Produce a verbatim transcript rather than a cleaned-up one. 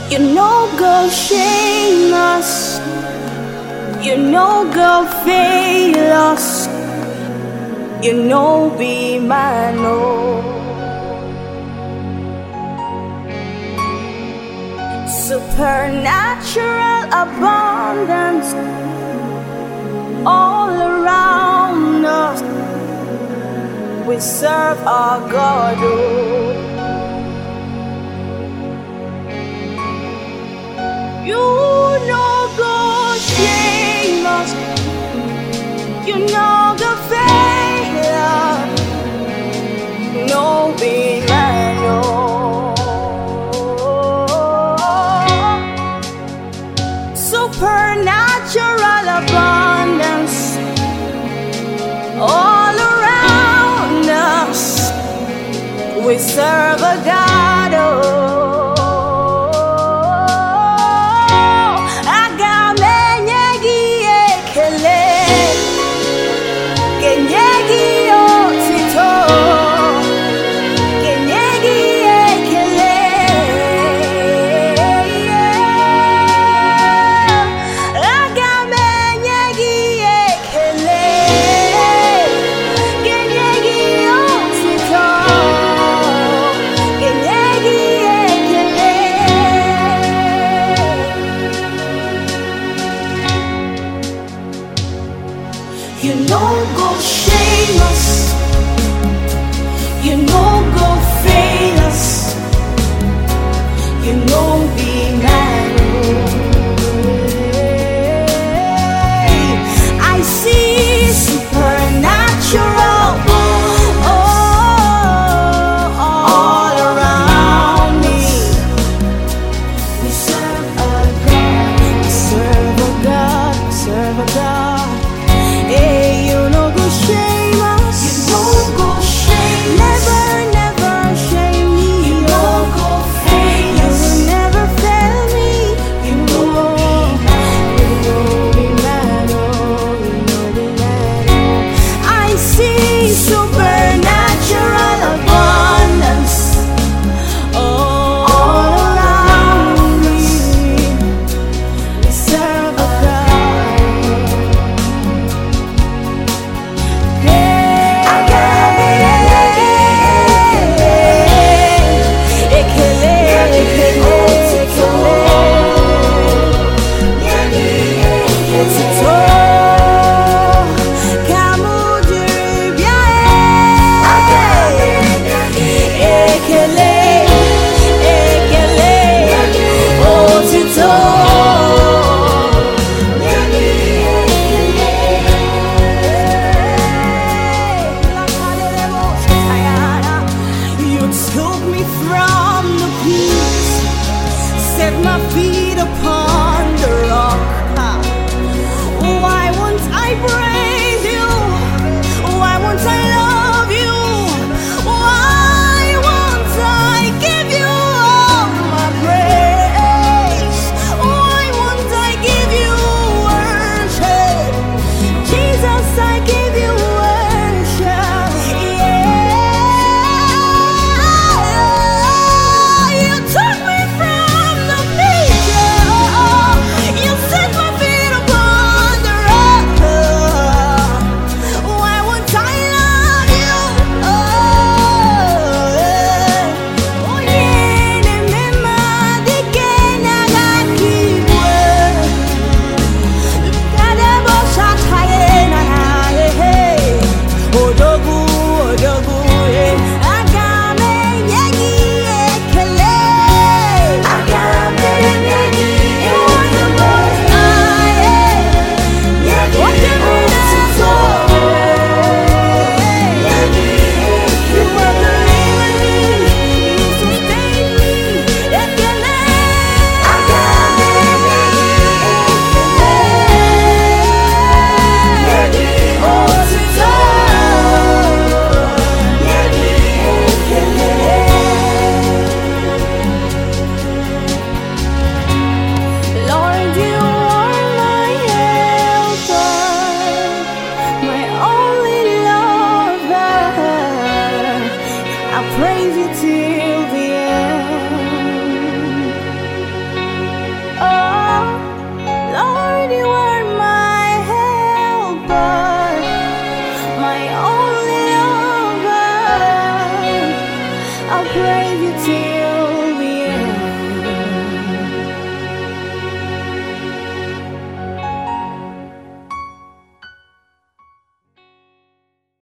You know go shame us. You know go fail us. You know be man, oh. Supernatural abundance all around us. We serve our God, oh. You know go shame us. You know go fail us. No be man, oh. Supernatural abundance all around us. We serve a God, oh. You know go shame us. You know go fail us. You know be man. I see supernatural oh, all around me. We serve a God. We serve a God. We serve a God. Hey, you know go shame us. You know go shame never, never shame me. You know go fail you us. Will never fail me. You know you know be mad, oh, you know be mad, oh. I see supernatural abundance all around me. We serve a God. Took me from the peace, set my feet